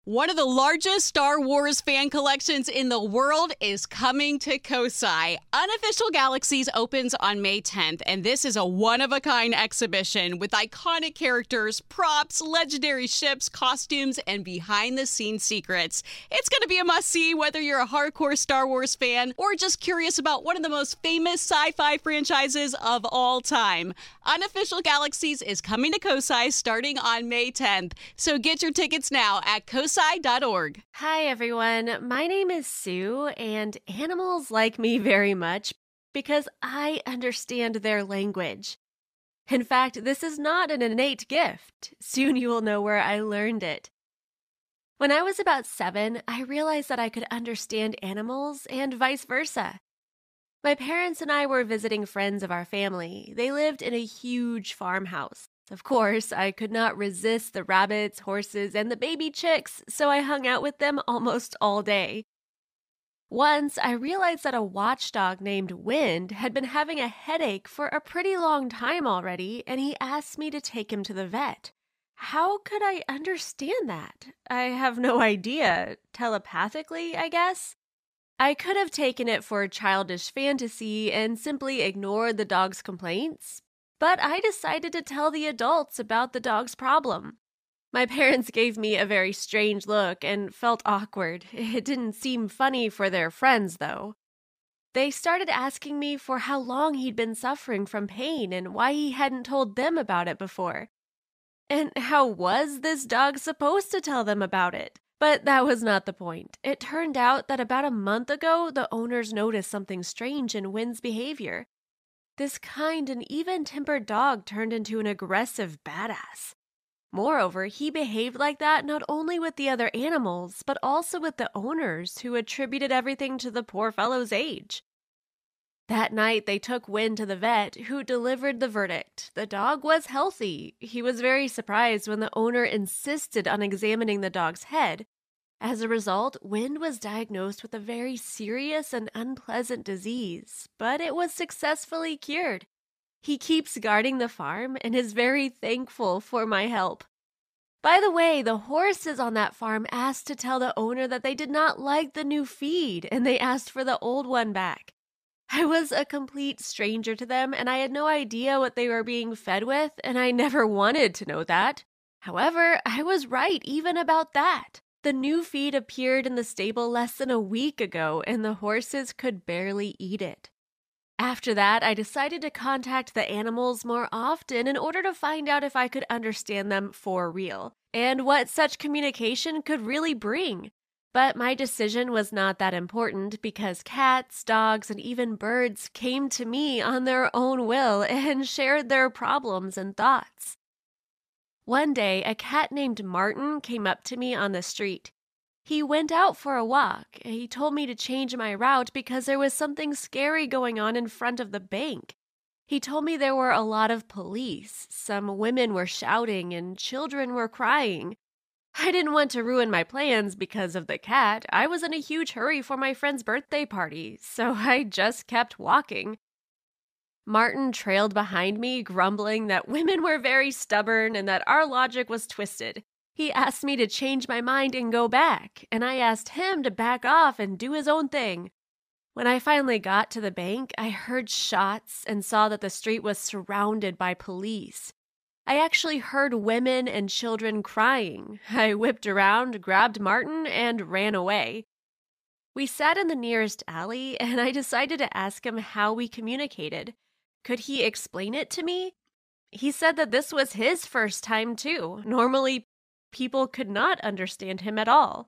One of the largest Star Wars fan collections in the world is coming to Kosai. Unofficial Galaxies opens on May 10th, and this is a one-of-a-kind exhibition with iconic characters, props, legendary ships, costumes, and behind-the-scenes secrets. It's going to be a must-see whether you're a hardcore Star Wars fan or just curious about one of the most famous sci-fi franchises of all time. Unofficial Galaxies is coming to Kosai starting on May 10th, so get your tickets now at kosai.org. Hi, everyone. My name is Sue, and animals like me very much because I understand their language. In fact, this is not an innate gift. Soon you will know where I learned it. When I was about 7, I realized that I could understand animals and vice versa. My parents and I were visiting friends of our family. They lived in a huge farmhouse. Of course, I could not resist the rabbits, horses, and the baby chicks, so I hung out with them almost all day. Once, I realized that a watchdog named Wind had been having a headache for a pretty long time already, and he asked me to take him to the vet. How could I understand that? I have no idea. Telepathically, I guess? I could have taken it for childish fantasy and simply ignored the dog's complaints, but I decided to tell the adults about the dog's problem. My parents gave me a very strange look and felt awkward. It didn't seem funny for their friends, though. They started asking me for how long he'd been suffering from pain and why he hadn't told them about it before. And how was this dog supposed to tell them about it? But that was not the point. It turned out that about a month ago, the owners noticed something strange in Wind's behavior. This kind and even-tempered dog turned into an aggressive badass. Moreover, he behaved like that not only with the other animals, but also with the owners, who attributed everything to the poor fellow's age. That night, they took Wind to the vet, who delivered the verdict. The dog was healthy. He was very surprised when the owner insisted on examining the dog's head. As a result, Wind was diagnosed with a very serious and unpleasant disease, but it was successfully cured. He keeps guarding the farm and is very thankful for my help. By the way, the horses on that farm asked to tell the owner that they did not like the new feed, and they asked for the old one back. I was a complete stranger to them, and I had no idea what they were being fed with, and I never wanted to know that. However, I was right even about that. The new feed appeared in the stable less than a week ago, and the horses could barely eat it. After that, I decided to contact the animals more often in order to find out if I could understand them for real, and what such communication could really bring. But my decision was not that important because cats, dogs, and even birds came to me on their own will and shared their problems and thoughts. One day, a cat named Martin came up to me on the street. He went out for a walk. He told me to change my route because there was something scary going on in front of the bank. He told me there were a lot of police. Some women were shouting and children were crying. I didn't want to ruin my plans because of the cat. I was in a huge hurry for my friend's birthday party, so I just kept walking. Martin trailed behind me, grumbling that women were very stubborn and that our logic was twisted. He asked me to change my mind and go back, and I asked him to back off and do his own thing. When I finally got to the bank, I heard shots and saw that the street was surrounded by police. I actually heard women and children crying. I whipped around, grabbed Martin, and ran away. We sat in the nearest alley, and I decided to ask him how we communicated. Could he explain it to me? He said that this was his first time, too. Normally, people could not understand him at all.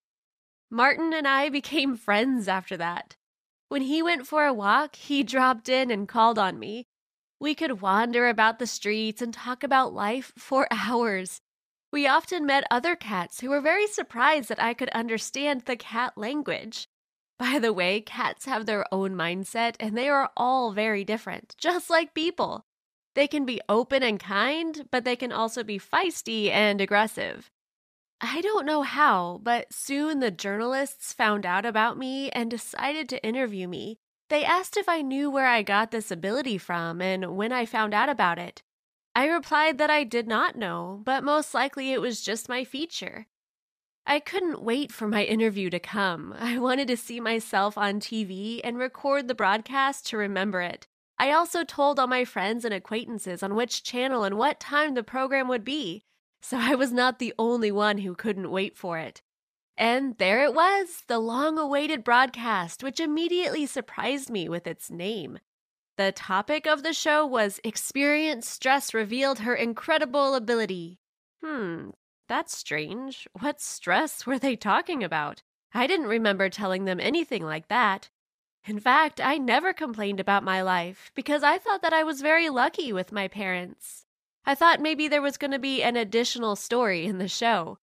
Martin and I became friends after that. When he went for a walk, he dropped in and called on me. We could wander about the streets and talk about life for hours. We often met other cats who were very surprised that I could understand the cat language. By the way, cats have their own mindset, and they are all very different, just like people. They can be open and kind, but they can also be feisty and aggressive. I don't know how, but soon the journalists found out about me and decided to interview me. They asked if I knew where I got this ability from and when I found out about it. I replied that I did not know, but most likely it was just my feature. I couldn't wait for my interview to come. I wanted to see myself on TV and record the broadcast to remember it. I also told all my friends and acquaintances on which channel and what time the program would be, so I was not the only one who couldn't wait for it. And there it was, the long-awaited broadcast, which immediately surprised me with its name. The topic of the show was Experience Stress Revealed Her Incredible Ability. That's strange. What stress were they talking about? I didn't remember telling them anything like that. In fact, I never complained about my life because I thought that I was very lucky with my parents. I thought maybe there was going to be an additional story in the show.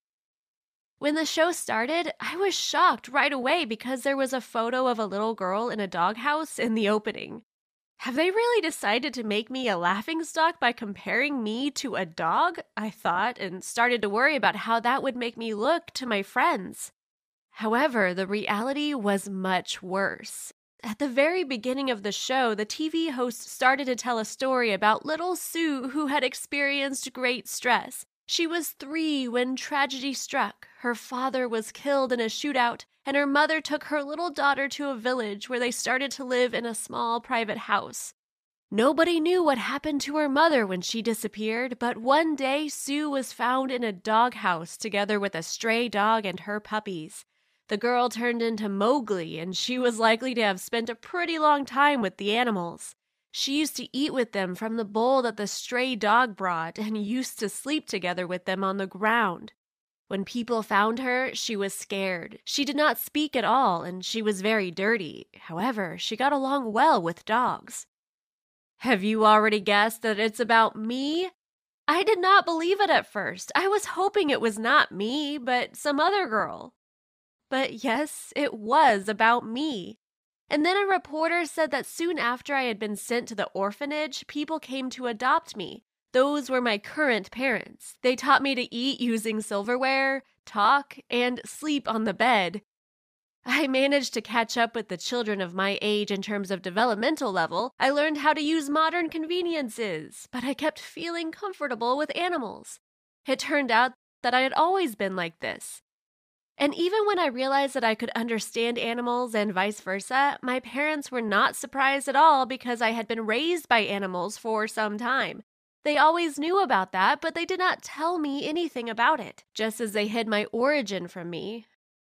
When the show started, I was shocked right away because there was a photo of a little girl in a doghouse in the opening. Have they really decided to make me a laughingstock by comparing me to a dog? I thought, and started to worry about how that would make me look to my friends. However, the reality was much worse. At the very beginning of the show, the TV host started to tell a story about little Sue who had experienced great stress. She was 3 when tragedy struck. Her father was killed in a shootout, and her mother took her little daughter to a village where they started to live in a small private house. Nobody knew what happened to her mother when she disappeared, but one day Sue was found in a doghouse together with a stray dog and her puppies. The girl turned into Mowgli, and she was likely to have spent a pretty long time with the animals. She used to eat with them from the bowl that the stray dog brought and used to sleep together with them on the ground. When people found her, she was scared. She did not speak at all, and she was very dirty. However, she got along well with dogs. Have you already guessed that it's about me? I did not believe it at first. I was hoping it was not me, but some other girl. But yes, it was about me. And then a reporter said that soon after I had been sent to the orphanage, people came to adopt me. Those were my current parents. They taught me to eat using silverware, talk, and sleep on the bed. I managed to catch up with the children of my age in terms of developmental level. I learned how to use modern conveniences, but I kept feeling comfortable with animals. It turned out that I had always been like this. And even when I realized that I could understand animals and vice versa, my parents were not surprised at all because I had been raised by animals for some time. They always knew about that, but they did not tell me anything about it, just as they hid my origin from me.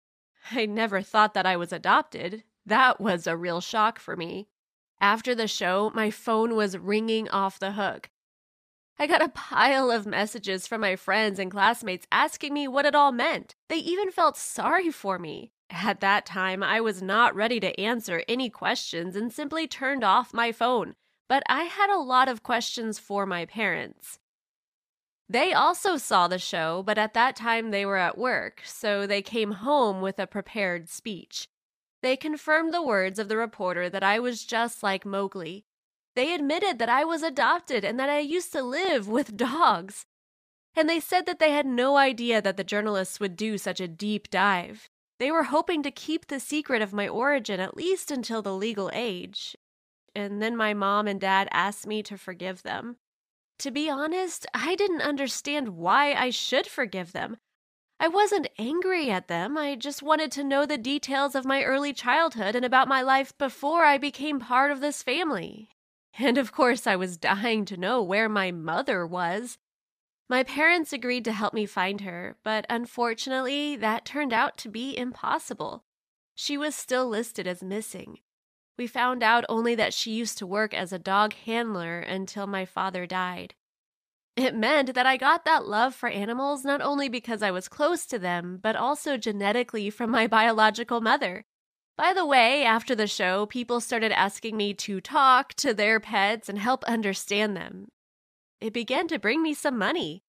I never thought that I was adopted. That was a real shock for me. After the show, my phone was ringing off the hook. I got a pile of messages from my friends and classmates asking me what it all meant. They even felt sorry for me. At that time, I was not ready to answer any questions and simply turned off my phone. But I had a lot of questions for my parents. They also saw the show, but at that time they were at work, so they came home with a prepared speech. They confirmed the words of the reporter that I was just like Mowgli. They admitted that I was adopted and that I used to live with dogs. And they said that they had no idea that the journalists would do such a deep dive. They were hoping to keep the secret of my origin at least until the legal age. And then my mom and dad asked me to forgive them. To be honest, I didn't understand why I should forgive them. I wasn't angry at them. I just wanted to know the details of my early childhood and about my life before I became part of this family. And of course, I was dying to know where my mother was. My parents agreed to help me find her, but unfortunately, that turned out to be impossible. She was still listed as missing. We found out only that she used to work as a dog handler until my father died. It meant that I got that love for animals not only because I was close to them, but also genetically from my biological mother. By the way, after the show, people started asking me to talk to their pets and help understand them. It began to bring me some money.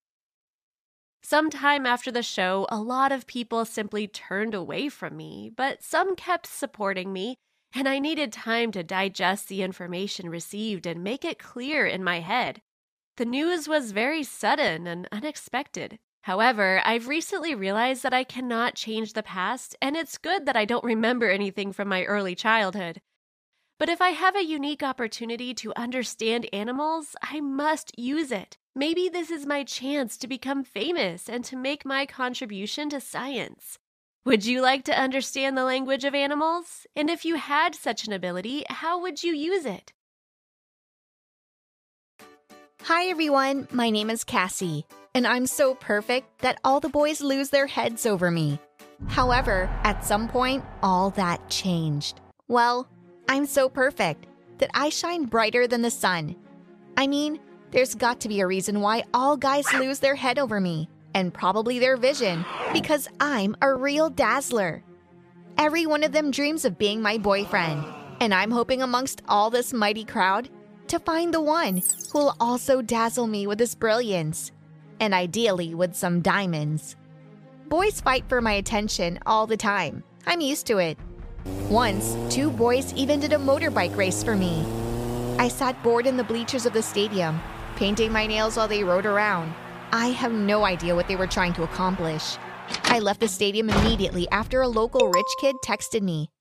Sometime after the show, a lot of people simply turned away from me, but some kept supporting me, and I needed time to digest the information received and make it clear in my head. The news was very sudden and unexpected. However, I've recently realized that I cannot change the past, and it's good that I don't remember anything from my early childhood. But if I have a unique opportunity to understand animals, I must use it. Maybe this is my chance to become famous and to make my contribution to science. Would you like to understand the language of animals? And if you had such an ability, how would you use it? Hi everyone, my name is Cassie, and I'm so perfect that all the boys lose their heads over me. However, at some point, all that changed. Well, I'm so perfect that I shine brighter than the sun. I mean, there's got to be a reason why all guys lose their head over me, and probably their vision, because I'm a real dazzler. Every one of them dreams of being my boyfriend, and I'm hoping amongst all this mighty crowd to find the one who'll also dazzle me with his brilliance, and ideally with some diamonds. Boys fight for my attention all the time. I'm used to it. Once, 2 boys even did a motorbike race for me. I sat bored in the bleachers of the stadium, painting my nails while they rode around. I have no idea what they were trying to accomplish. I left the stadium immediately after a local rich kid texted me.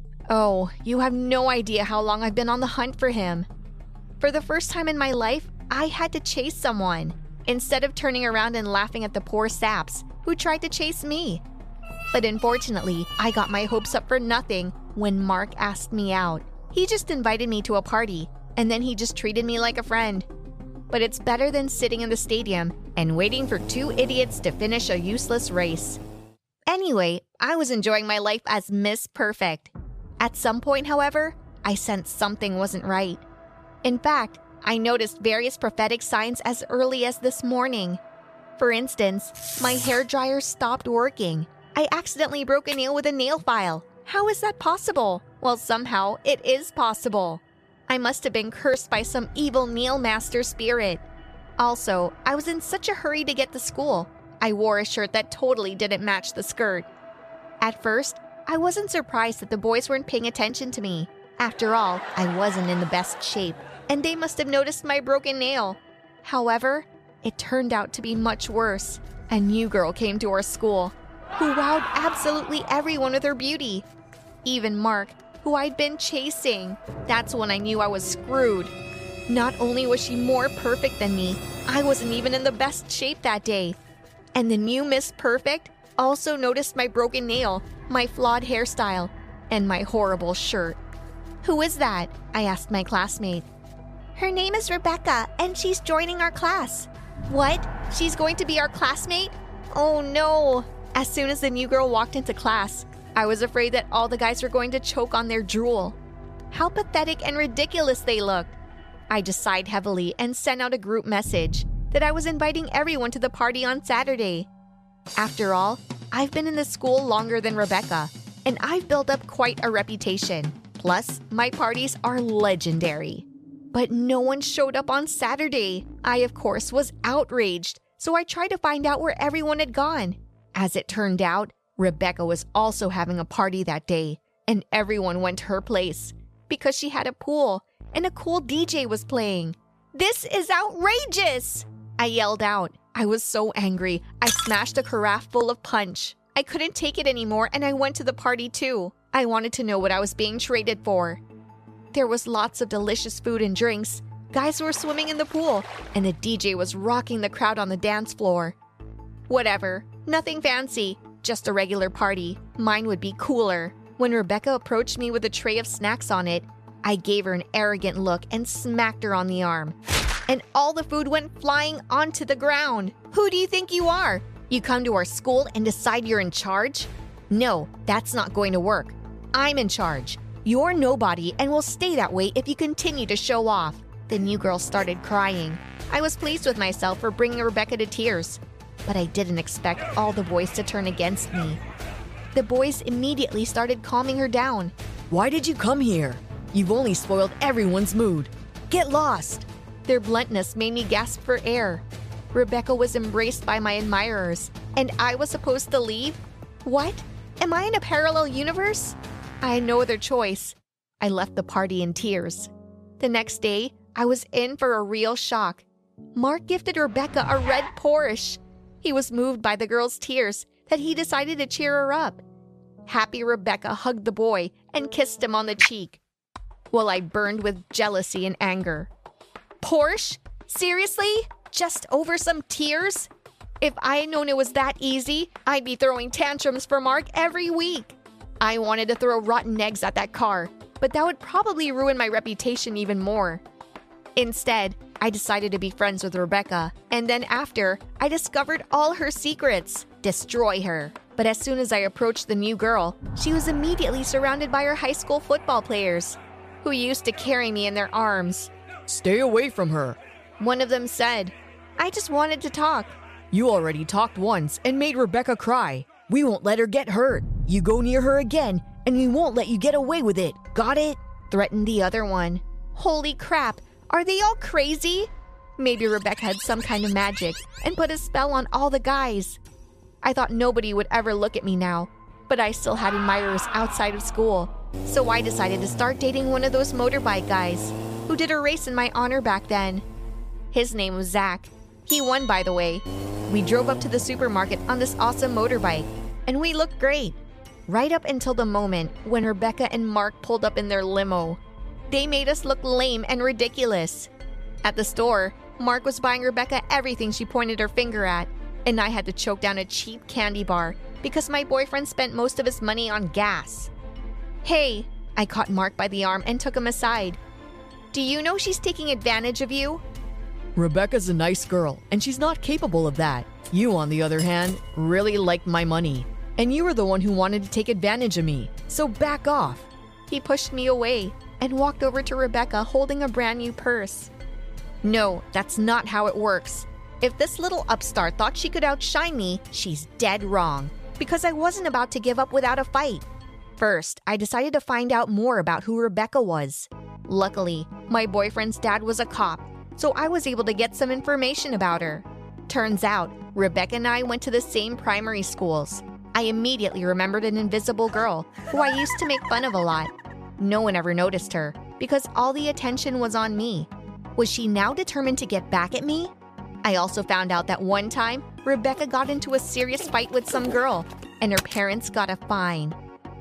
Oh, you have no idea how long I've been on the hunt for him. For the first time in my life, I had to chase someone, instead of turning around and laughing at the poor saps who tried to chase me. But unfortunately, I got my hopes up for nothing when Mark asked me out. He just invited me to a party, and then he just treated me like a friend. But it's better than sitting in the stadium and waiting for 2 idiots to finish a useless race. Anyway, I was enjoying my life as Miss Perfect. At some point, however, I sensed something wasn't right. In fact, I noticed various prophetic signs as early as this morning. For instance, my hairdryer stopped working. I accidentally broke a nail with a nail file. How is that possible? Well, somehow it is possible. I must have been cursed by some evil nail master spirit. Also, I was in such a hurry to get to school. I wore a shirt that totally didn't match the skirt. At first, I wasn't surprised that the boys weren't paying attention to me. After all, I wasn't in the best shape, and they must have noticed my broken nail. However, it turned out to be much worse. A new girl came to our school, who wowed absolutely everyone with her beauty. Even Mark, who I'd been chasing. That's when I knew I was screwed. Not only was she more perfect than me, I wasn't even in the best shape that day. And the new Miss Perfect also noticed my broken nail, my flawed hairstyle, and my horrible shirt. "Who is that?" I asked my classmate. "Her name is Rebecca, and she's joining our class." "What? She's going to be our classmate? Oh no!" As soon as the new girl walked into class, I was afraid that all the guys were going to choke on their drool. How pathetic and ridiculous they looked. I just sighed heavily and sent out a group message that I was inviting everyone to the party on Saturday. After all, I've been in the school longer than Rebecca, and I've built up quite a reputation. Plus, my parties are legendary. But no one showed up on Saturday. I, of course, was outraged, so I tried to find out where everyone had gone. As it turned out, Rebecca was also having a party that day, and everyone went to her place because she had a pool and a cool DJ was playing. "This is outrageous!" I yelled out. I was so angry, I smashed a carafe full of punch. I couldn't take it anymore, and I went to the party too. I wanted to know what I was being traded for. There was lots of delicious food and drinks. Guys were swimming in the pool, and the DJ was rocking the crowd on the dance floor. Whatever, nothing fancy, just a regular party. Mine would be cooler. When Rebecca approached me with a tray of snacks on it, I gave her an arrogant look and smacked her on the arm. And all the food went flying onto the ground. "Who do you think you are? You come to our school and decide you're in charge? No, that's not going to work. I'm in charge. You're nobody and will stay that way if you continue to show off." The new girl started crying. I was pleased with myself for bringing Rebecca to tears, but I didn't expect all the boys to turn against me. The boys immediately started calming her down. "Why did you come here? You've only spoiled everyone's mood. Get lost!" Their bluntness made me gasp for air. Rebecca was embraced by my admirers, and I was supposed to leave? What? Am I in a parallel universe? I had no other choice. I left the party in tears. The next day, I was in for a real shock. Mark gifted Rebecca a red Porsche. He was moved by the girl's tears that he decided to cheer her up. Happy Rebecca hugged the boy and kissed him on the cheek, while I burned with jealousy and anger. "Porsche? Seriously? Just over some tears? If I had known it was that easy, I'd be throwing tantrums for Mark every week. I wanted to throw rotten eggs at that car, but that would probably ruin my reputation even more. Instead, I decided to be friends with Rebecca, and then after, I discovered all her secrets. Destroy her. But as soon as I approached the new girl, she was immediately surrounded by her high school football players, who used to carry me in their arms. Stay away from her. One of them said, I just wanted to talk. You already talked once and made Rebecca cry. We won't let her get hurt. You go near her again, and we won't let you get away with it. Got it? Threatened the other one. Holy crap, are they all crazy? Maybe Rebecca had some kind of magic and put a spell on all the guys. I thought nobody would ever look at me now, but I still had admirers outside of school. So I decided to start dating one of those motorbike guys who did a race in my honor back then. His name was Zach. He won, by the way. We drove up to the supermarket on this awesome motorbike, and we looked great. Right up until the moment when Rebecca and Mark pulled up in their limo. They made us look lame and ridiculous. At the store, Mark was buying Rebecca everything she pointed her finger at, and I had to choke down a cheap candy bar because my boyfriend spent most of his money on gas. Hey, I caught Mark by the arm and took him aside. Do you know she's taking advantage of you? Rebecca's a nice girl, and she's not capable of that. You, on the other hand, really liked my money. And you were the one who wanted to take advantage of me, so back off. He pushed me away and walked over to Rebecca holding a brand new purse. No, that's not how it works. If this little upstart thought she could outshine me, she's dead wrong, because I wasn't about to give up without a fight. First, I decided to find out more about who Rebecca was. Luckily, my boyfriend's dad was a cop, so I was able to get some information about her. Turns out, Rebecca and I went to the same primary schools. I immediately remembered an invisible girl who I used to make fun of a lot. No one ever noticed her because all the attention was on me. Was she now determined to get back at me? I also found out that one time, Rebecca got into a serious fight with some girl, and her parents got a fine.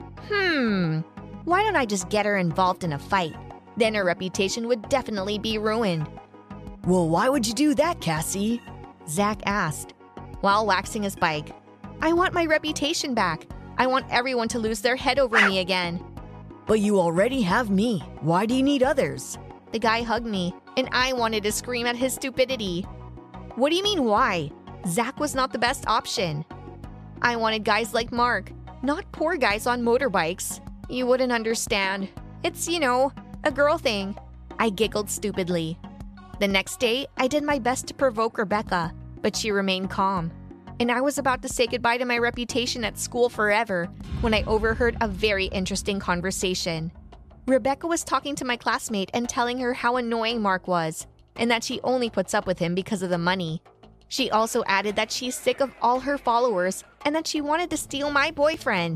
Why don't I just get her involved in a fight? Then her reputation would definitely be ruined. Well, why would you do that, Cassie? Zach asked, while waxing his bike. I want my reputation back. I want everyone to lose their head over me again. But you already have me. Why do you need others? The guy hugged me, and I wanted to scream at his stupidity. What do you mean, why? Zach was not the best option. I wanted guys like Mark, not poor guys on motorbikes. You wouldn't understand. It's, a girl thing. I giggled stupidly. The next day, I did my best to provoke Rebecca, but she remained calm. And I was about to say goodbye to my reputation at school forever when I overheard a very interesting conversation. Rebecca was talking to my classmate and telling her how annoying Mark was, and that she only puts up with him because of the money. She also added that she's sick of all her followers and that she wanted to steal my boyfriend.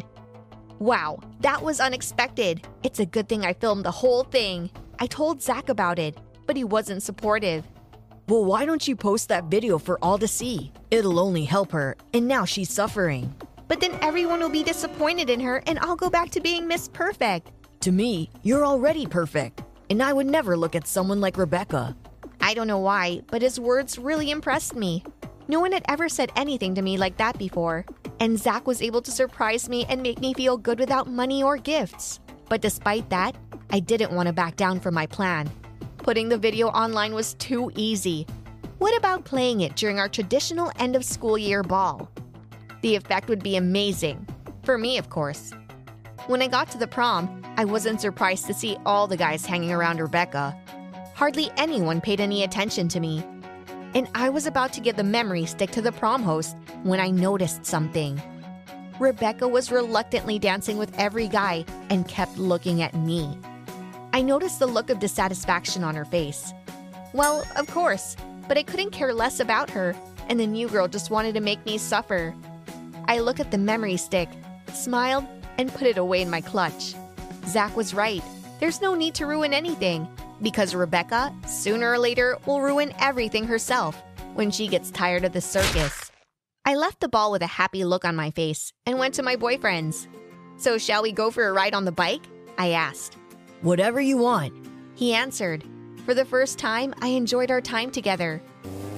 Wow, that was unexpected. It's a good thing I filmed the whole thing. I told Zach about it, but he wasn't supportive. Well, why don't you post that video for all to see? It'll only help her, and now she's suffering. But then everyone will be disappointed in her and I'll go back to being Miss Perfect. To me, you're already perfect, and I would never look at someone like Rebecca. I don't know why, but his words really impressed me. No one had ever said anything to me like that before, and Zach was able to surprise me and make me feel good without money or gifts. But despite that, I didn't want to back down from my plan. Putting the video online was too easy. What about playing it during our traditional end-of-school year ball? The effect would be amazing. For me, of course. When I got to the prom, I wasn't surprised to see all the guys hanging around Rebecca. Hardly anyone paid any attention to me. And I was about to give the memory stick to the prom host when I noticed something. Rebecca was reluctantly dancing with every guy and kept looking at me. I noticed the look of dissatisfaction on her face. Well, of course, but I couldn't care less about her, and the new girl just wanted to make me suffer. I looked at the memory stick, smiled, and put it away in my clutch. Zach was right. There's no need to ruin anything, because Rebecca, sooner or later, will ruin everything herself when she gets tired of the circus. I left the ball with a happy look on my face and went to my boyfriend's. So shall we go for a ride on the bike? I asked. Whatever you want. He answered. For the first time, I enjoyed our time together.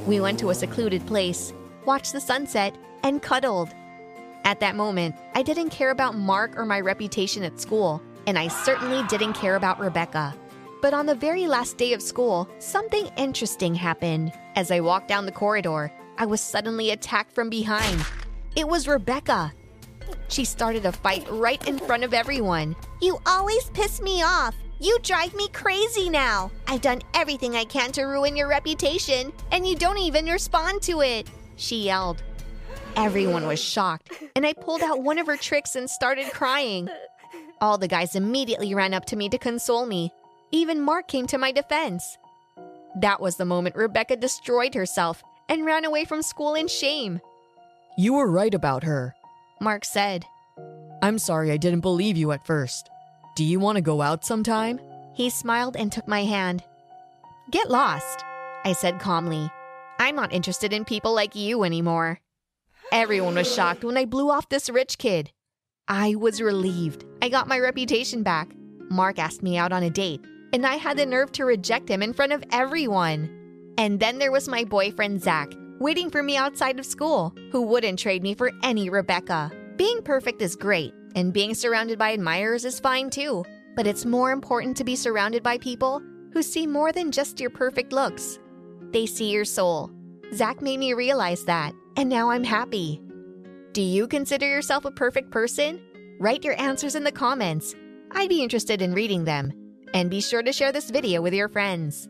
We went to a secluded place, watched the sunset, and cuddled. At that moment, I didn't care about Mark or my reputation at school, and I certainly didn't care about Rebecca. But on the very last day of school, something interesting happened. As I walked down the corridor, I was suddenly attacked from behind. It was Rebecca. She started a fight right in front of everyone. You always piss me off. You drive me crazy now. I've done everything I can to ruin your reputation, and you don't even respond to it, she yelled. Everyone was shocked, and I pulled out one of her tricks and started crying. All the guys immediately ran up to me to console me. Even Mark came to my defense. That was the moment Rebecca destroyed herself and ran away from school in shame. You were right about her, Mark said. I'm sorry I didn't believe you at first. Do you want to go out sometime? He smiled and took my hand. Get lost, I said calmly. I'm not interested in people like you anymore. Everyone was shocked when I blew off this rich kid. I was relieved. I got my reputation back. Mark asked me out on a date, and I had the nerve to reject him in front of everyone. And then there was my boyfriend, Zach, waiting for me outside of school, who wouldn't trade me for any Rebecca. Being perfect is great, and being surrounded by admirers is fine too. But it's more important to be surrounded by people who see more than just your perfect looks. They see your soul. Zach made me realize that, and now I'm happy. Do you consider yourself a perfect person? Write your answers in the comments. I'd be interested in reading them. And be sure to share this video with your friends.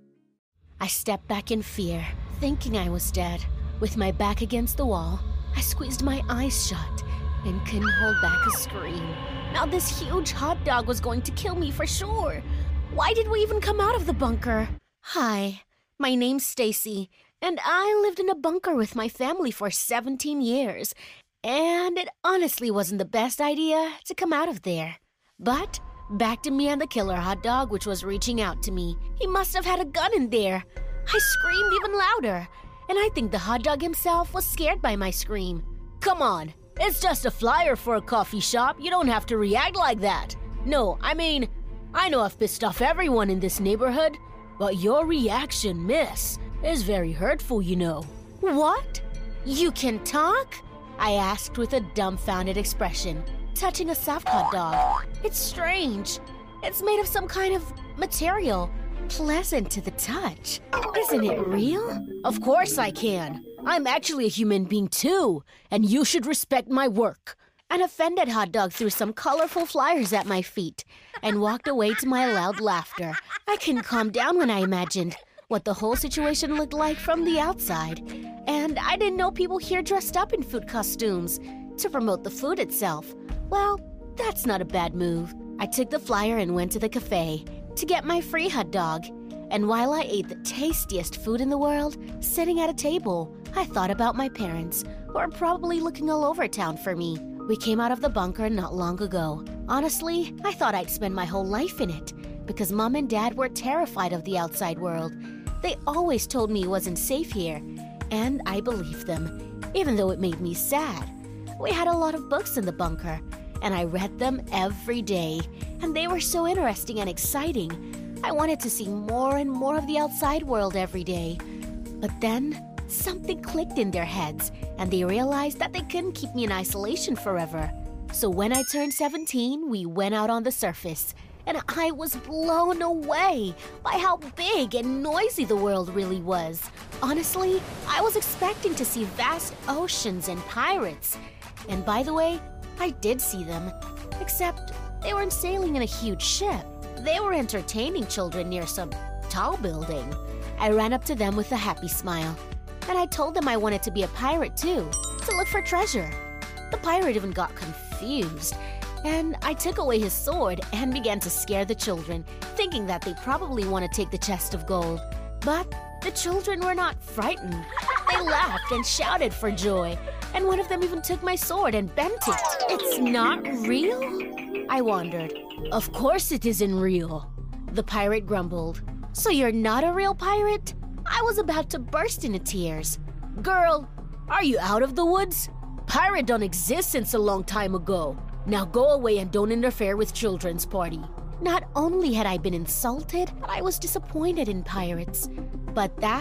I stepped back in fear, thinking I was dead. With my back against the wall, I squeezed my eyes shut and couldn't hold back a scream. Now this huge hot dog was going to kill me for sure. Why did we even come out of the bunker? Hi, my name's Stacy, and I lived in a bunker with my family for 17 years. And it honestly wasn't the best idea to come out of there. But back to me and the killer hot dog, which was reaching out to me. He must have had a gun in there. I screamed even louder, and I think the hot dog himself was scared by my scream. Come on, it's just a flyer for a coffee shop. You don't have to react like that. No, I mean, I know I've pissed off everyone in this neighborhood, but your reaction, miss, is very hurtful, you know. What? You can talk? I asked with a dumbfounded expression, touching a soft hot dog. It's strange. It's made of some kind of material, pleasant to the touch. Isn't it real? Of course I can. I'm actually a human being too, and you should respect my work. An offended hot dog threw some colorful flyers at my feet and walked away to my loud laughter. I couldn't calm down when I imagined what the whole situation looked like from the outside. And I didn't know people here dressed up in food costumes to promote the food itself. Well, that's not a bad move. I took the flyer and went to the cafe to get my free hot dog. And while I ate the tastiest food in the world, sitting at a table, I thought about my parents, who are probably looking all over town for me. We came out of the bunker not long ago. Honestly, I thought I'd spend my whole life in it, because Mom and Dad were terrified of the outside world. They always told me it wasn't safe here, and I believed them, even though it made me sad. We had a lot of books in the bunker, and I read them every day, and they were so interesting and exciting. I wanted to see more and more of the outside world every day. But then, something clicked in their heads, and they realized that they couldn't keep me in isolation forever. So when I turned 17, we went out on the surface, and I was blown away by how big and noisy the world really was. Honestly, I was expecting to see vast oceans and pirates. And by the way, I did see them, except they weren't sailing in a huge ship. They were entertaining children near some tall building. I ran up to them with a happy smile, and I told them I wanted to be a pirate too, to look for treasure. The pirate even got confused, and I took away his sword and began to scare the children, thinking that they probably want to take the chest of gold. But the children were not frightened. They laughed and shouted for joy, and one of them even took my sword and bent it. It's not real? I wondered. Of course it isn't real, the pirate grumbled. So you're not a real pirate? I was about to burst into tears. Girl, are you out of the woods? Pirate don't exist since a long time ago. Now go away and don't interfere with children's party. Not only had I been insulted, but I was disappointed in pirates. But that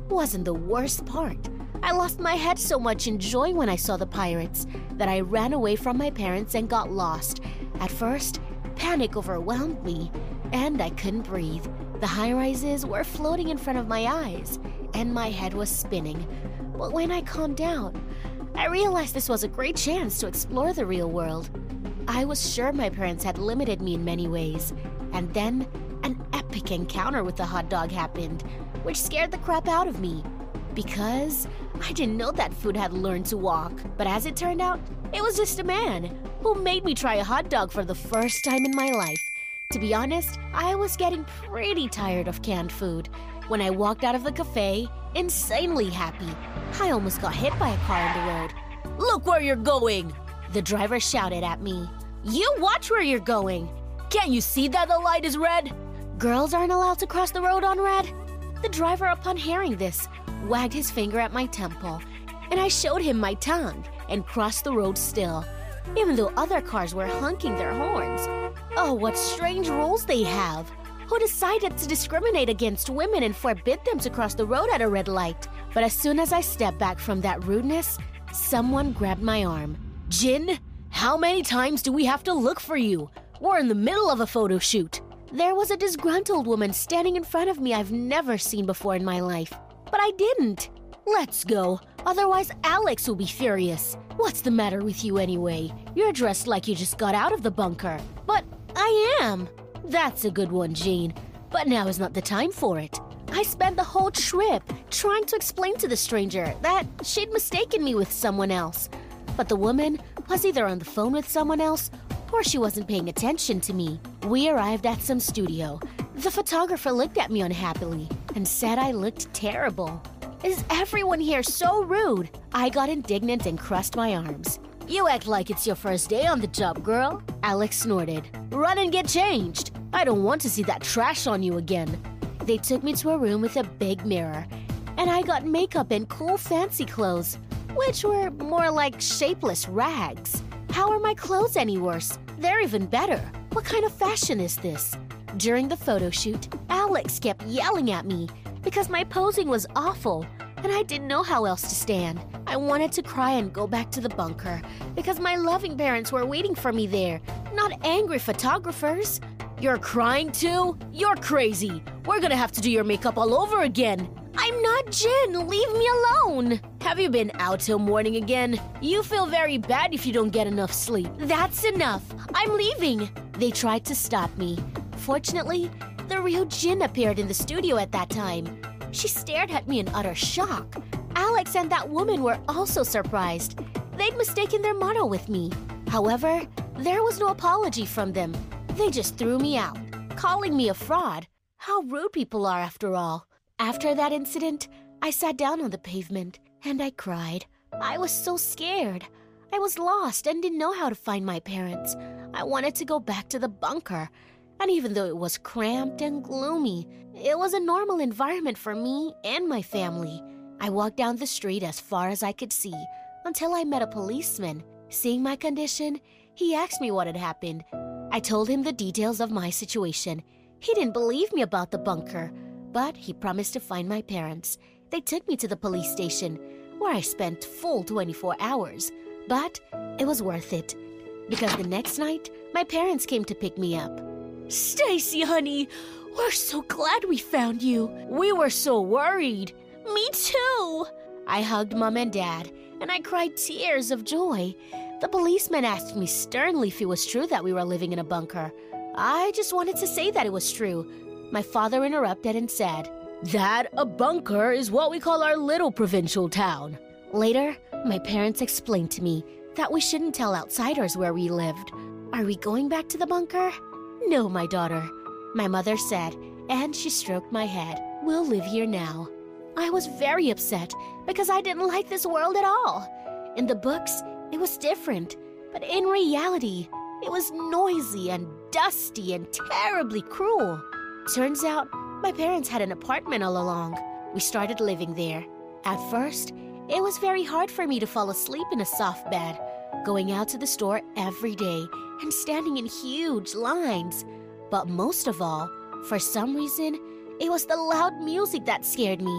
wasn't the worst part. I lost my head so much in joy when I saw the pirates that I ran away from my parents and got lost. At first, panic overwhelmed me, and I couldn't breathe. The high-rises were floating in front of my eyes, and my head was spinning. But when I calmed down, I realized this was a great chance to explore the real world. I was sure my parents had limited me in many ways, and then an epic encounter with the hot dog happened, which scared the crap out of me, because I didn't know that food had learned to walk. But as it turned out, it was just a man who made me try a hot dog for the first time in my life. To be honest, I was getting pretty tired of canned food. When I walked out of the cafe, insanely happy, I almost got hit by a car on the road. "Look where you're going!" the driver shouted at me. "You watch where you're going! Can't you see that the light is red? Girls aren't allowed to cross the road on red?" The driver, upon hearing this, wagged his finger at my temple, and I showed him my tongue and crossed the road still, even though other cars were honking their horns. Oh, what strange rules they have! Who decided to discriminate against women and forbid them to cross the road at a red light? But as soon as I stepped back from that rudeness, someone grabbed my arm. "Jin, how many times do we have to look for you? We're in the middle of a photo shoot." There was a disgruntled woman standing in front of me I've never seen before in my life. But I didn't. "Let's go, otherwise Alex will be furious." "What's the matter with you anyway? You're dressed like you just got out of the bunker." "But I am." "That's a good one, Jane, but now is not the time for it." I spent the whole trip trying to explain to the stranger that she'd mistaken me with someone else. But the woman was either on the phone with someone else or she wasn't paying attention to me. We arrived at some studio. The photographer looked at me unhappily and said I looked terrible. "Is everyone here so rude?" I got indignant and crossed my arms. "You act like it's your first day on the job, girl," Alex snorted. "Run and get changed. I don't want to see that trash on you again." They took me to a room with a big mirror, and I got makeup and cool fancy clothes, which were more like shapeless rags. How are my clothes any worse? They're even better. What kind of fashion is this? During the photo shoot, Alex kept yelling at me because my posing was awful, and I didn't know how else to stand. I wanted to cry and go back to the bunker because my loving parents were waiting for me there, not angry photographers. "You're crying too? You're crazy. We're gonna have to do your makeup all over again." "I'm not Jin. Leave me alone." "Have you been out till morning again? You feel very bad if you don't get enough sleep." "That's enough. I'm leaving." They tried to stop me. Fortunately, the real Jin appeared in the studio at that time. She stared at me in utter shock. Alex and that woman were also surprised. They'd mistaken their model with me. However, there was no apology from them. They just threw me out, calling me a fraud. How rude people are after all. After that incident, I sat down on the pavement and I cried. I was so scared. I was lost and didn't know how to find my parents. I wanted to go back to the bunker. And even though it was cramped and gloomy, it was a normal environment for me and my family. I walked down the street as far as I could see until I met a policeman. Seeing my condition, he asked me what had happened. I told him the details of my situation. He didn't believe me about the bunker, but he promised to find my parents. They took me to the police station, where I spent full 24 hours. But it was worth it, because the next night, my parents came to pick me up. "Stacy, honey, we're so glad we found you. We were so worried." "Me too." I hugged Mom and Dad, and I cried tears of joy. The policeman asked me sternly if it was true that we were living in a bunker. I just wanted to say that it was true. My father interrupted and said, "That a bunker is what we call our little provincial town." Later, my parents explained to me that we shouldn't tell outsiders where we lived. "Are we going back to the bunker?" "No, my daughter," my mother said, and she stroked my head. "We'll live here now." I was very upset because I didn't like this world at all. In the books, it was different, but in reality, it was noisy and dusty and terribly cruel. Turns out, my parents had an apartment all along. We started living there. At first, it was very hard for me to fall asleep in a soft bed, going out to the store every day and standing in huge lines. But most of all, for some reason, it was the loud music that scared me.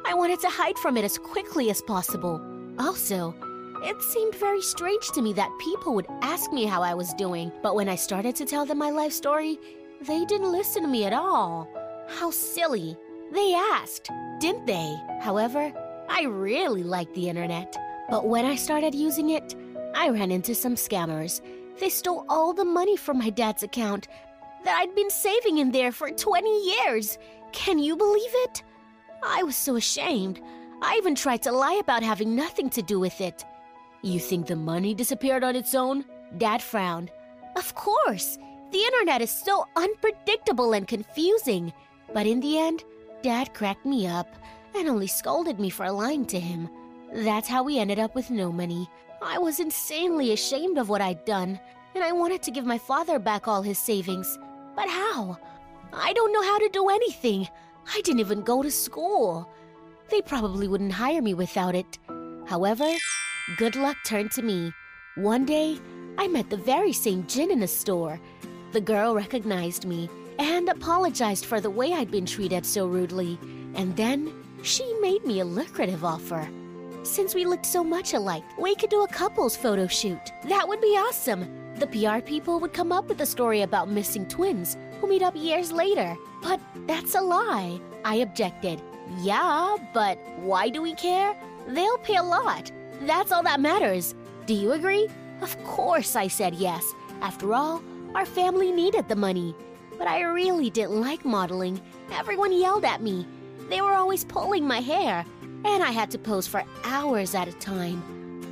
I wanted to hide from it as quickly as possible. Also, it seemed very strange to me that people would ask me how I was doing, but when I started to tell them my life story, they didn't listen to me at all. How silly. They asked, didn't they? However, I really liked the internet. But when I started using it, I ran into some scammers. They stole all the money from my dad's account that I'd been saving in there for 20 years. Can you believe it? I was so ashamed. I even tried to lie about having nothing to do with it. You think the money disappeared on its own? Dad frowned. Of course. The internet is so unpredictable and confusing. But in the end, Dad cracked me up and only scolded me for lying to him. That's how we ended up with no money. I was insanely ashamed of what I'd done, and I wanted to give my father back all his savings. But how? I don't know how to do anything. I didn't even go to school. They probably wouldn't hire me without it. However, good luck turned to me. One day, I met the very same Jin in a store. The girl recognized me and apologized for the way I'd been treated so rudely. And then, she made me a lucrative offer. Since we looked so much alike, we could do a couples photo shoot. That would be awesome. The PR people would come up with a story about missing twins who meet up years later. But that's a lie. I objected. Yeah, but why do we care? They'll pay a lot. That's all that matters. Do you agree? Of course I said yes. After all, our family needed the money. But I really didn't like modeling. Everyone yelled at me. They were always pulling my hair, and I had to pose for hours at a time.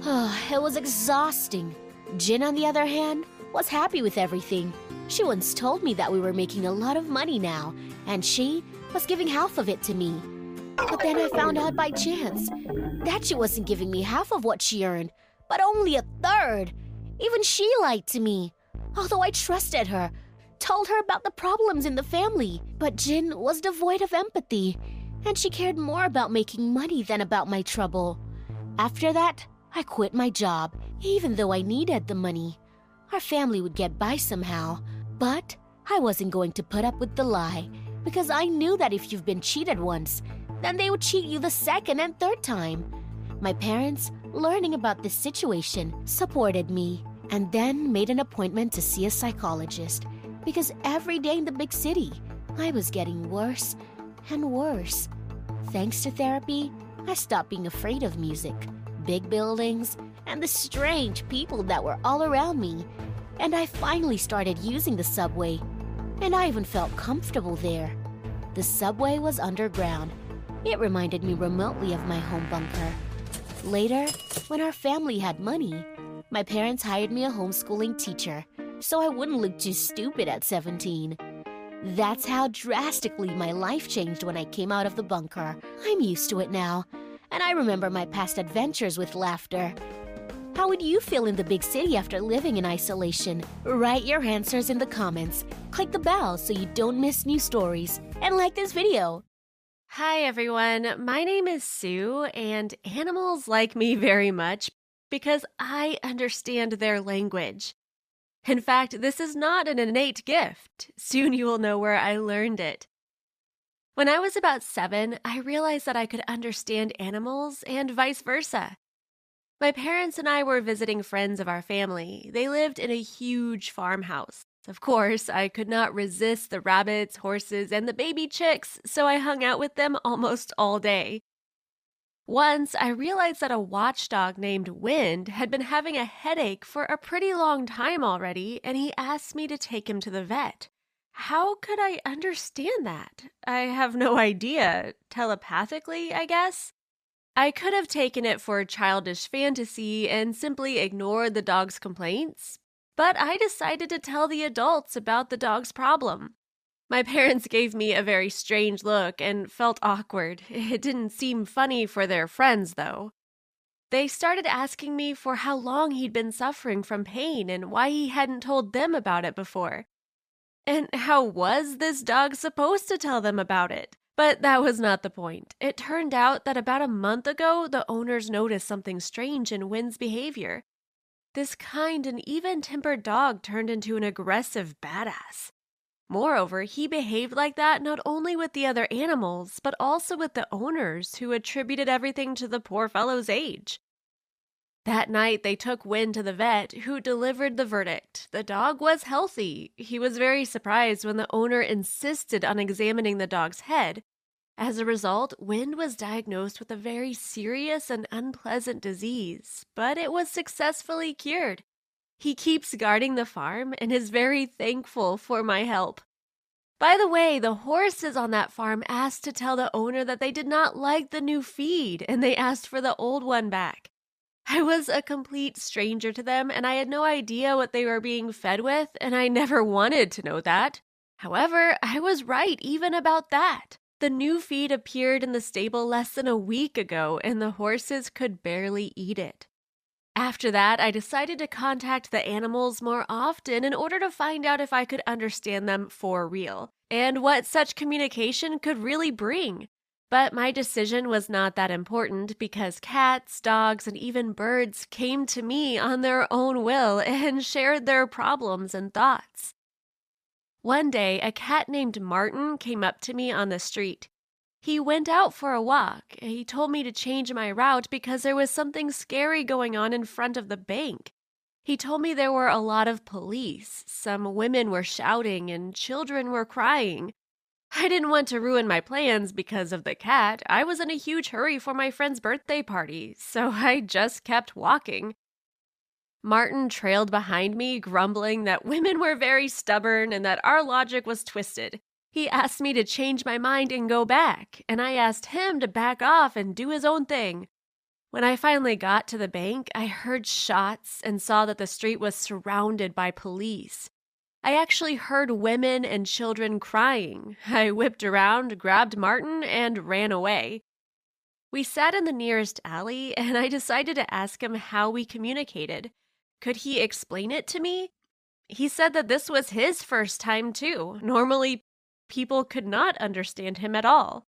It was exhausting. Jin, on the other hand, was happy with everything. She once told me that we were making a lot of money now, and she was giving half of it to me. But then I found out by chance that she wasn't giving me half of what she earned, but only a third. Even she lied to me. Although I trusted her, told her about the problems in the family, but Jin was devoid of empathy, and she cared more about making money than about my trouble. After that, I quit my job, even though I needed the money. Our family would get by somehow, but I wasn't going to put up with the lie, because I knew that if you've been cheated once, then they would cheat you the second and third time. My parents, learning about this situation, supported me, and then made an appointment to see a psychologist, because every day in the big city, I was getting worse and worse. Thanks to therapy, I stopped being afraid of music, big buildings, and the strange people that were all around me. And I finally started using the subway, and I even felt comfortable there. The subway was underground. It reminded me remotely of my home bunker. Later, when our family had money, my parents hired me a homeschooling teacher, so I wouldn't look too stupid at 17. That's how drastically my life changed when I came out of the bunker. I'm used to it now, and I remember my past adventures with laughter. How would you feel in the big city after living in isolation? Write your answers in the comments, click the bell so you don't miss new stories, and like this video. Hi everyone, my name is Sue, and animals like me very much because I understand their language. In fact, this is not an innate gift. Soon you will know where I learned it. When I was about 7, I realized that I could understand animals and vice versa. My parents and I were visiting friends of our family. They lived in a huge farmhouse. Of course, I could not resist the rabbits, horses, and the baby chicks, so I hung out with them almost all day. Once, I realized that a watchdog named Wind had been having a headache for a pretty long time already, and he asked me to take him to the vet. How could I understand that? I have no idea. Telepathically, I guess? I could have taken it for childish fantasy and simply ignored the dog's complaints, but I decided to tell the adults about the dog's problem. My parents gave me a very strange look and felt awkward. It didn't seem funny for their friends, though. They started asking me for how long he'd been suffering from pain and why he hadn't told them about it before. And how was this dog supposed to tell them about it? But that was not the point. It turned out that about a month ago, the owners noticed something strange in Wind's behavior. This kind and even-tempered dog turned into an aggressive badass. Moreover, he behaved like that not only with the other animals, but also with the owners who attributed everything to the poor fellow's age. That night, they took Win to the vet, who delivered the verdict. The dog was healthy. He was very surprised when the owner insisted on examining the dog's head. As a result, Win was diagnosed with a very serious and unpleasant disease, but it was successfully cured. He keeps guarding the farm and is very thankful for my help. By the way, the horses on that farm asked to tell the owner that they did not like the new feed and they asked for the old one back. I was a complete stranger to them and I had no idea what they were being fed with, and I never wanted to know that. However, I was right even about that. The new feed appeared in the stable less than a week ago and the horses could barely eat it. After that, I decided to contact the animals more often in order to find out if I could understand them for real, and what such communication could really bring. But my decision was not that important because cats, dogs, and even birds came to me on their own will and shared their problems and thoughts. One day, a cat named Martin came up to me on the street. He went out for a walk. He told me to change my route because there was something scary going on in front of the bank. He told me there were a lot of police. Some women were shouting and children were crying. I didn't want to ruin my plans because of the cat. I was in a huge hurry for my friend's birthday party, so I just kept walking. Martin trailed behind me, grumbling that women were very stubborn and that our logic was twisted. He asked me to change my mind and go back, and I asked him to back off and do his own thing. When I finally got to the bank, I heard shots and saw that the street was surrounded by police. I actually heard women and children crying. I whipped around, grabbed Martin, and ran away. We sat in the nearest alley, and I decided to ask him how we communicated. Could he explain it to me? He said that this was his first time too. Normally, people could not understand him at all.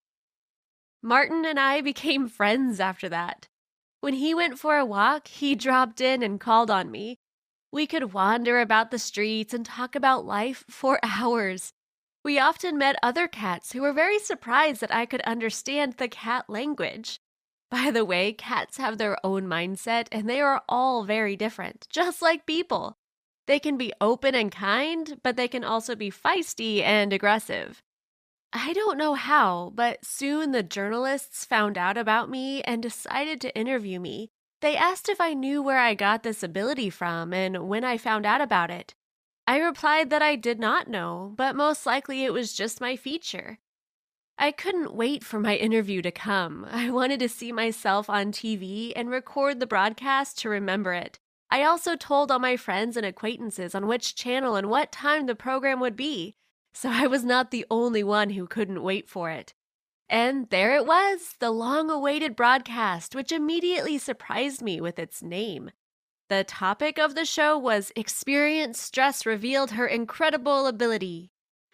Martin and I became friends after that. When he went for a walk, he dropped in and called on me. We could wander about the streets and talk about life for hours. We often met other cats who were very surprised that I could understand the cat language. By the way, cats have their own mindset and they are all very different, just like people. They can be open and kind, but they can also be feisty and aggressive. I don't know how, but soon the journalists found out about me and decided to interview me. They asked if I knew where I got this ability from and when I found out about it. I replied that I did not know, but most likely it was just my feature. I couldn't wait for my interview to come. I wanted to see myself on TV and record the broadcast to remember it. I also told all my friends and acquaintances on which channel and what time the program would be, so I was not the only one who couldn't wait for it. And there it was, the long-awaited broadcast, which immediately surprised me with its name. The topic of the show was Experience Stress Revealed Her Incredible Ability.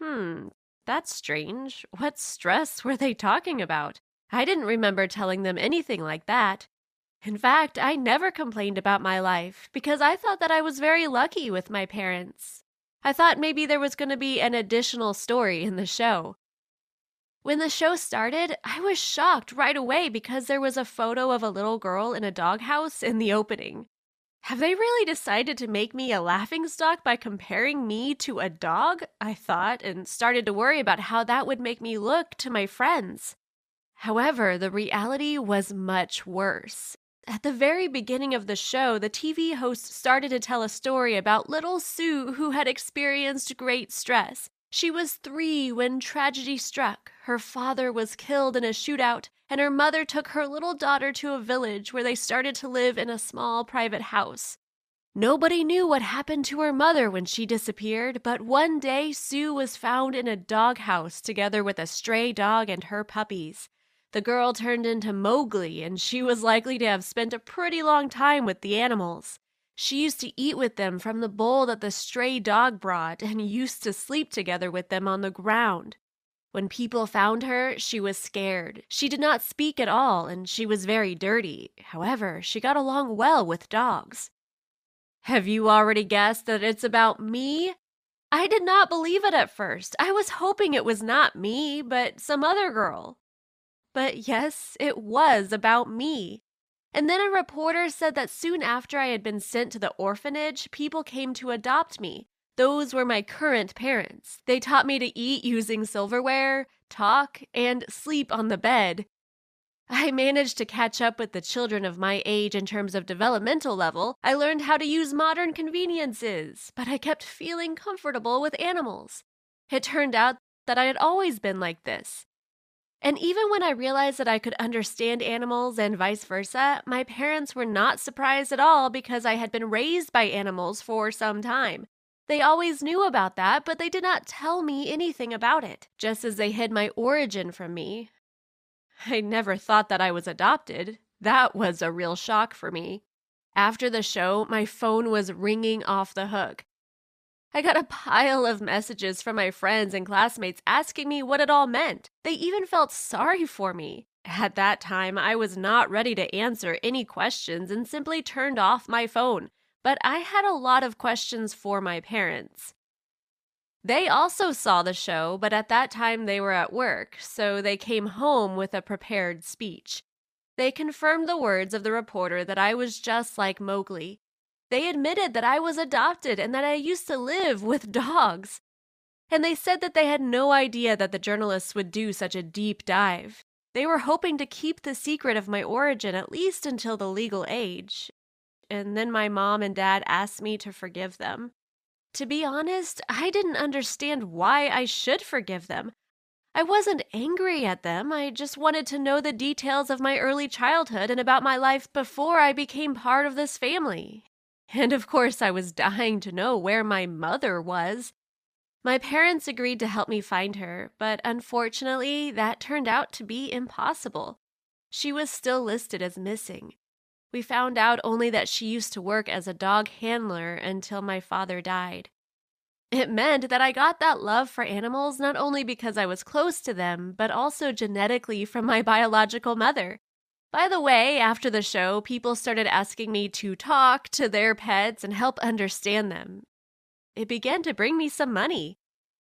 That's strange. What stress were they talking about? I didn't remember telling them anything like that. In fact, I never complained about my life because I thought that I was very lucky with my parents. I thought maybe there was going to be an additional story in the show. When the show started, I was shocked right away because there was a photo of a little girl in a doghouse in the opening. Have they really decided to make me a laughingstock by comparing me to a dog? I thought, and started to worry about how that would make me look to my friends. However, the reality was much worse. At the very beginning of the show, the TV host started to tell a story about little Sue who had experienced great stress. She was 3 when tragedy struck. Her father was killed in a shootout, and her mother took her little daughter to a village where they started to live in a small private house. Nobody knew what happened to her mother when she disappeared, but one day Sue was found in a doghouse together with a stray dog and her puppies. The girl turned into Mowgli, and she was likely to have spent a pretty long time with the animals. She used to eat with them from the bowl that the stray dog brought and used to sleep together with them on the ground. When people found her, she was scared. She did not speak at all, and she was very dirty. However, she got along well with dogs. Have you already guessed that it's about me? I did not believe it at first. I was hoping it was not me, but some other girl. But yes, it was about me. And then a reporter said that soon after I had been sent to the orphanage, people came to adopt me. Those were my current parents. They taught me to eat using silverware, talk, and sleep on the bed. I managed to catch up with the children of my age in terms of developmental level. I learned how to use modern conveniences, but I kept feeling comfortable with animals. It turned out that I had always been like this. And even when I realized that I could understand animals and vice versa, my parents were not surprised at all because I had been raised by animals for some time. They always knew about that, but they did not tell me anything about it, just as they hid my origin from me. I never thought that I was adopted. That was a real shock for me. After the show, my phone was ringing off the hook. I got a pile of messages from my friends and classmates asking me what it all meant. They even felt sorry for me. At that time, I was not ready to answer any questions and simply turned off my phone. But I had a lot of questions for my parents. They also saw the show, but at that time they were at work, so they came home with a prepared speech. They confirmed the words of the reporter that I was just like Mowgli. They admitted that I was adopted and that I used to live with dogs. And they said that they had no idea that the journalists would do such a deep dive. They were hoping to keep the secret of my origin at least until the legal age. And then my mom and dad asked me to forgive them. To be honest, I didn't understand why I should forgive them. I wasn't angry at them. I just wanted to know the details of my early childhood and about my life before I became part of this family. And of course, I was dying to know where my mother was. My parents agreed to help me find her, but unfortunately, that turned out to be impossible. She was still listed as missing. We found out only that she used to work as a dog handler until my father died. It meant that I got that love for animals not only because I was close to them, but also genetically from my biological mother. By the way, after the show, people started asking me to talk to their pets and help understand them. It began to bring me some money.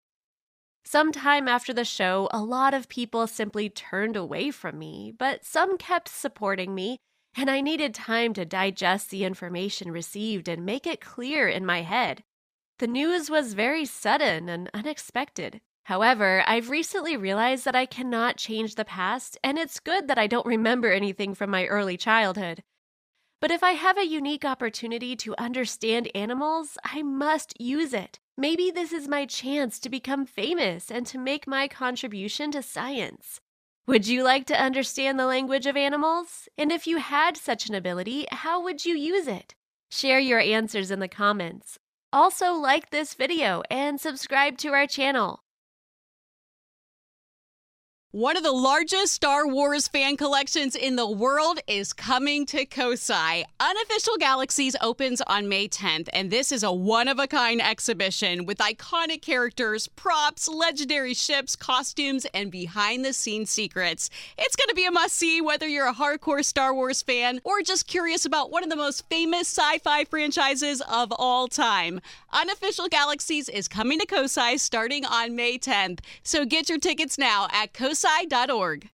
Sometime after the show, a lot of people simply turned away from me, but some kept supporting me, and I needed time to digest the information received and make it clear in my head. The news was very sudden and unexpected. However, I've recently realized that I cannot change the past, and it's good that I don't remember anything from my early childhood. But if I have a unique opportunity to understand animals, I must use it. Maybe this is my chance to become famous and to make my contribution to science. Would you like to understand the language of animals? And if you had such an ability, how would you use it? Share your answers in the comments. Also, like this video and subscribe to our channel. One of the largest Star Wars fan collections in the world is coming to Kosai. Unofficial Galaxies opens on May 10th, and this is a one-of-a-kind exhibition with iconic characters, props, legendary ships, costumes, and behind-the-scenes secrets. It's going to be a must-see whether you're a hardcore Star Wars fan or just curious about one of the most famous sci-fi franchises of all time. Unofficial Galaxies is coming to Kosai starting on May 10th, so get your tickets now at kosai.org.